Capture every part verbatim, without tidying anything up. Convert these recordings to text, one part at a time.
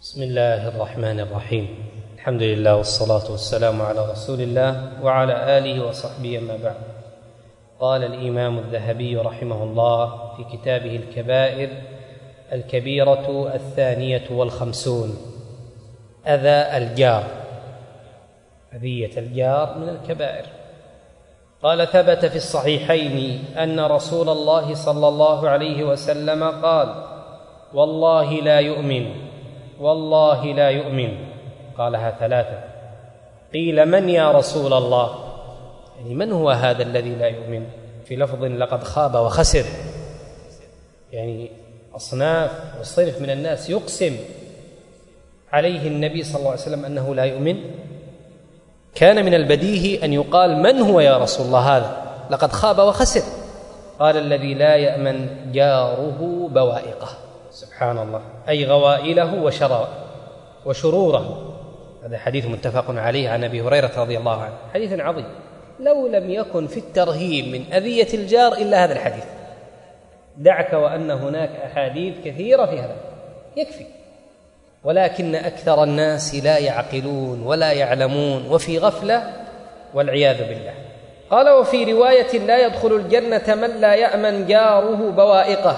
بسم الله الرحمن الرحيم. الحمد لله والصلاة والسلام على رسول الله وعلى آله وصحبه، أما بعد. قال الإمام الذهبي رحمه الله في كتابه الكبائر: الكبيرة الثانية والخمسون، أذى الجار. أذية الجار من الكبائر. قال: ثبت في الصحيحين أن رسول الله صلى الله عليه وسلم قال: والله لا يؤمن، والله لا يؤمن. قالها ثلاثة. قيل: من يا رسول الله؟ يعني من هو هذا الذي لا يؤمن؟ في لفظ: لقد خاب وخسر. يعني أصناف وصنف من الناس يقسم عليه النبي صلى الله عليه وسلم أنه لا يؤمن. كان من البديهي أن يقال: من هو يا رسول الله هذا؟ لقد خاب وخسر. قال: الذي لا يأمن جاره بوائقه. سبحان الله، أي غوائله وشروره. هذا حديث متفق عليه عن أبي هريرة رضي الله عنه، حديث عظيم. لو لم يكن في الترهيب من أذية الجار إلا هذا الحديث، دعك وأن هناك أحاديث كثيرة في هذا، يكفي. ولكن أكثر الناس لا يعقلون ولا يعلمون، وفي غفلة والعياذ بالله. قال: وفي رواية: لا يدخل الجنة من لا يأمن جاره بوائقه.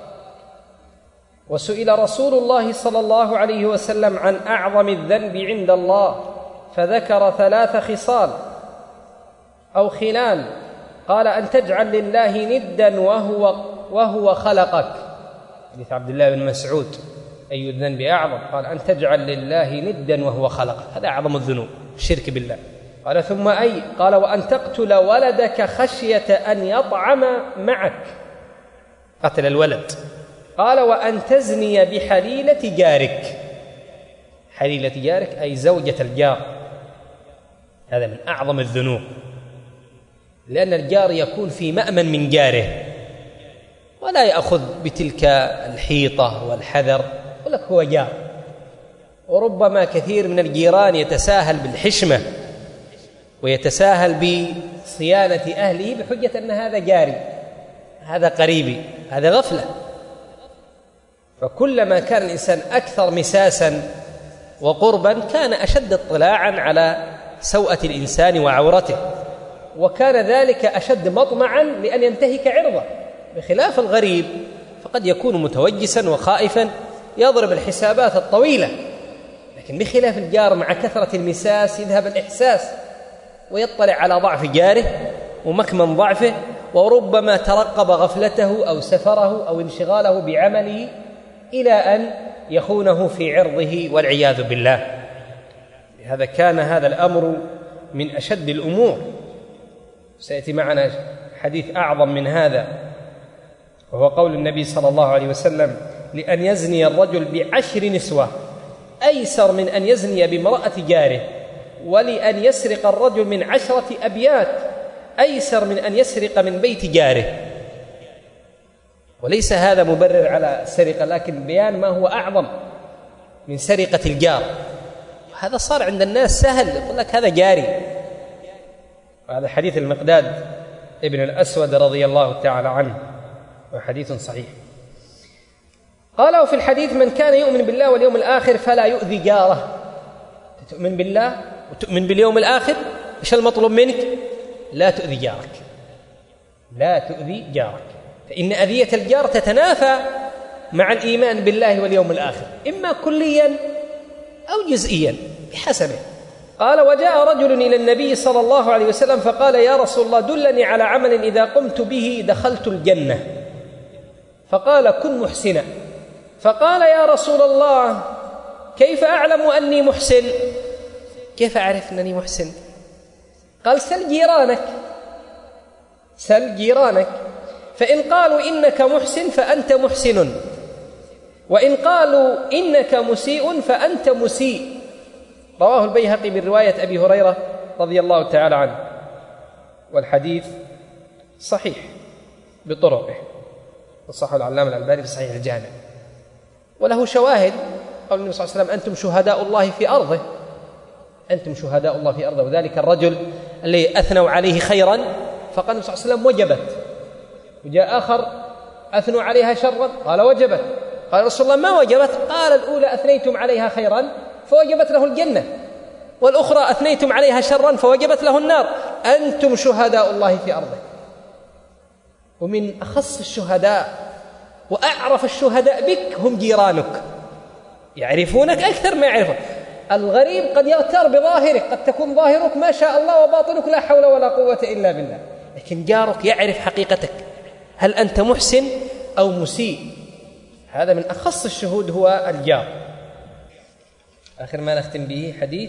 وسئل رسول الله صلى الله عليه وسلم عن أعظم الذنب عند الله، فذكر ثلاث خصال أو خلال. قال: أن تجعل لله ندا وهو, وهو خلقك. حديث عبد الله بن مسعود: أي الذنب أعظم؟ قال: أن تجعل لله ندا وهو خلقك. هذا أعظم الذنوب، الشرك بالله. قال: ثم أي؟ قال: وأن تقتل ولدك خشية أن يطعم معك. قتل الولد. قال: وأن تزني بحليلة جارك. حليلة جارك أي زوجة الجار. هذا من أعظم الذنوب، لأن الجار يكون في مأمن من جاره، ولا يأخذ بتلك الحيطة والحذر، يقول لك هو جار. وربما كثير من الجيران يتساهل بالحشمة ويتساهل بصيانة أهله بحجة أن هذا جاري، هذا قريبي، هذا غفلة. فكلما كان الإنسان أكثر مساسا وقربا كان أشد اطلاعا على سوءة الإنسان وعورته، وكان ذلك أشد مطمعا لأن ينتهك عرضه. بخلاف الغريب فقد يكون متوجسا وخائفا يضرب الحسابات الطويلة، لكن بخلاف الجار مع كثرة المساس يذهب الإحساس ويطلع على ضعف جاره ومكمن ضعفه، وربما ترقب غفلته أو سفره أو انشغاله بعمله إلى أن يخونه في عرضه والعياذ بالله. لهذا كان هذا الأمر من أشد الأمور. سيأتي معنا حديث أعظم من هذا، وهو قول النبي صلى الله عليه وسلم: لأن يزني الرجل بعشر نسوة أيسر من أن يزني بامرأة جاره، ولأن يسرق الرجل من عشرة أبيات أيسر من أن يسرق من بيت جاره. وليس هذا مبرر على السرقة، لكن بيان ما هو أعظم من سرقة الجار. هذا صار عند الناس سهل، يقول لك هذا جاري. وهذا حديث المقداد ابن الأسود رضي الله تعالى عنه، وحديث صحيح. قال: وفي الحديث: من كان يؤمن بالله واليوم الآخر فلا يؤذي جاره. تؤمن بالله وتؤمن باليوم الآخر، إيش المطلوب منك؟ لا تؤذي جارك، لا تؤذي جارك، فإن أذية الجار تتنافى مع الإيمان بالله واليوم الآخر، إما كليا أو جزئيا بحسبه. قال: وجاء رجل إلى النبي صلى الله عليه وسلم فقال: يا رسول الله، دلني على عمل إذا قمت به دخلت الجنة. فقال: كن محسنا. فقال: يا رسول الله، كيف أعلم أني محسن؟ كيف أعرف أنني محسن؟ قال: سل جيرانك، سل جيرانك، فإن قالوا إنك محسن فأنت محسن، وإن قالوا إنك مسيء فأنت مسيء. رواه البيهقي من رواية أبي هريرة رضي الله تعالى عنه، والحديث صحيح بطرقه، وصححه العلامة الألباني في صحيح الجامع، وله شواهد. قال النبي صلى الله عليه وسلم: أنتم شهداء الله في أرضه، أنتم شهداء الله في أرضه. وذلك الرجل الذي أثنوا عليه خيرا فقال النبي صلى الله عليه وسلم: وجبت. وجاء آخر أثنوا عليها شرا قال: وجبت. قال رسول الله ما وجبت؟ قال الأولى أثنيتم عليها خيرا فوجبت له الجنة، والأخرى أثنيتم عليها شرا فوجبت له النار. أنتم شهداء الله في أرضه. ومن أخص الشهداء وأعرف الشهداء بك هم جيرانك، يعرفونك أكثر ما يعرفون. الغريب قد يغتر بظاهرك، قد تكون ظاهرك ما شاء الله وباطنك لا حول ولا قوة إلا بالله، لكن جارك يعرف حقيقتك، هل أنت محسن أو مسيء. هذا من أخص الشهود هو الجار. آخر ما نختم به حديث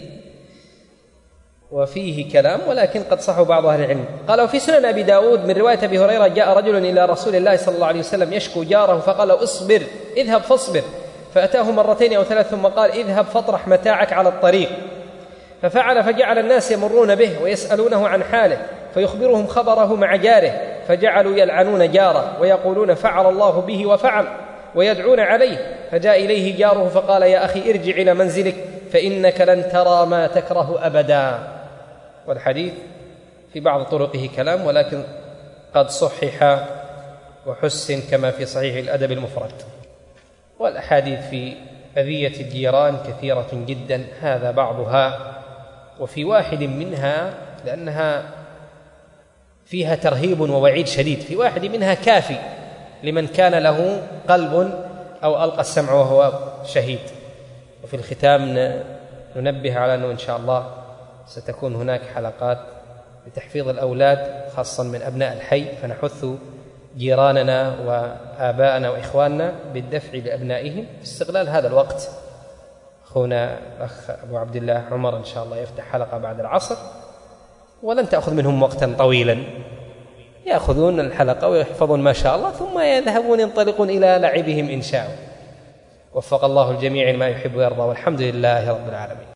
وفيه كلام ولكن قد صحوا بعض أهل العلم. قال وفي سنن أبي داود من رواية أبي هريرة جاء رجل إلى رسول الله صلى الله عليه وسلم يشكو جاره فقال اصبر اذهب فاصبر، فأتاه مرتين أو ثلاث ثم قال اذهب فاطرح متاعك على الطريق، ففعل فجعل الناس يمرون به ويسألونه عن حاله فيخبرهم خبره مع جاره، فجعلوا يلعنون جاره ويقولون فعل الله به وفعل ويدعون عليه، فجاء إليه جاره فقال يا أخي ارجع إلى منزلك فإنك لن ترى ما تكره أبدا. والحديث في بعض طرقه كلام ولكن قد صحح وحسن كما في صحيح الأدب المفرد. والأحاديث في أذية الجيران كثيرة جدا، هذا بعضها. وفي واحد منها لأنها فيها ترهيب ووعيد شديد، في واحد منها كافي لمن كان له قلب أو ألقى السمع وهو شهيد. وفي الختام ننبه على أنه إن شاء الله ستكون هناك حلقات لتحفيظ الأولاد خاصة من أبناء الحي، فنحث جيراننا وآباءنا وإخواننا بالدفع لأبنائهم في استغلال هذا الوقت. أخونا الأخ أبو عبد الله عمر إن شاء الله يفتح حلقة بعد العصر، ولن تأخذ منهم وقتا طويلا، يأخذون الحلقة ويحفظون ما شاء الله ثم يذهبون ينطلقون إلى لعبهم إن شاءوا. وفق الله الجميع ما يحب ويرضى، والحمد لله رب العالمين.